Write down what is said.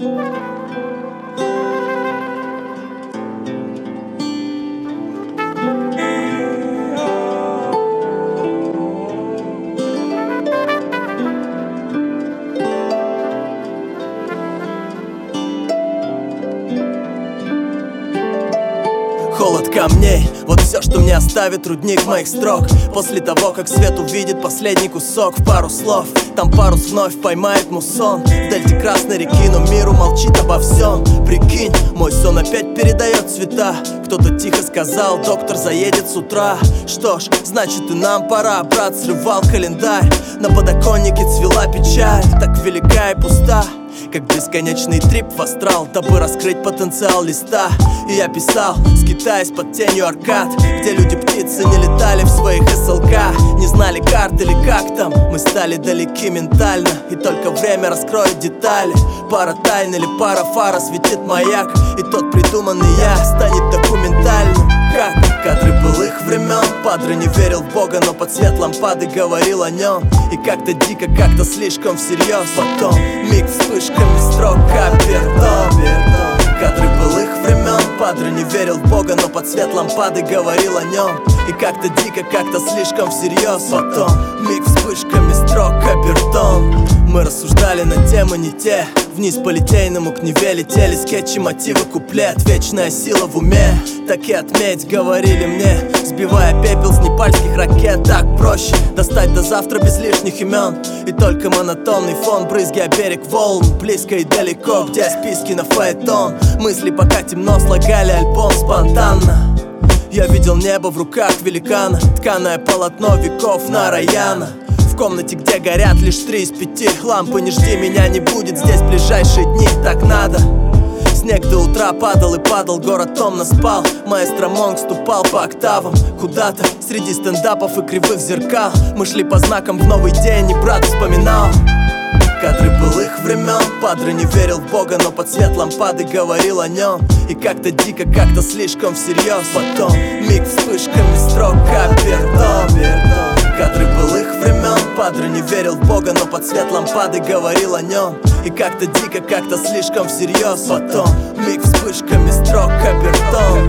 Холод камней, вот все, что мне оставит рудник моих строк. После того, как свет увидит последний кусок в пару слов, там парус вновь поймает муссон в дельте Красной реки, но мир умолчит обо всем. Прикинь, мой сон опять передает цвета. Кто-то тихо сказал, доктор заедет с утра. Что ж, значит и нам пора. Брат срывал календарь, на подоконнике цвела печаль, так велика и пуста, как бесконечный трип в астрал, дабы раскрыть потенциал листа. И я писал, скитаясь под тенью аркад, где люди-птицы не летали в своих СЛК, не знали карт или как там. Мы стали далеки ментально, и только время раскроет детали. Пара тайн или пара фар осветит маяк, и тот придуманный я станет документальным. Как кадры былых времен. Падре не верил в Бога, но под свет лампады говорил о нем. И как-то дико, как-то слишком всерьез. Потом миг вспышками строк Капердон. Кадры былых времен. Падре не верил в Бога, но под свет лампады говорил о нем. И как-то дико, как-то слишком всерьез. Потом миг вспышками строк Капердон. Мы рассуждали на темы не те. Вниз по Литейному к Неве летели скетчи, мотивы, куплет. Вечная сила в уме, так и отметь, говорили мне, сбивая пепел с непальских ракет. Так проще достать до завтра без лишних имен. И только монотонный фон, брызги о берег волн. Близко и далеко, где списки на фаэтон. Мысли пока темно, слагали альбом спонтанно. Я видел небо в руках великана, тканое полотно веков на Раяна. В комнате, где горят лишь 3 из 5 лампы, не жди, меня не будет здесь в ближайшие дни, так надо. Снег до утра падал и падал, город томно спал. Маэстро Монк ступал по октавам куда-то среди стендапов и кривых зеркал. Мы шли по знакам в новый день, и брат вспоминал кадры былых времен. Падре не верил в Бога, но под свет лампады говорил о нем. И как-то дико, как-то слишком всерьез. Потом миг вспышками строк Капердон. Кадры былых времен. Падре не верил в Бога, но под свет лампады говорил о нем. И как-то дико, как-то слишком всерьез. Потом миг вспышками строк Капердон.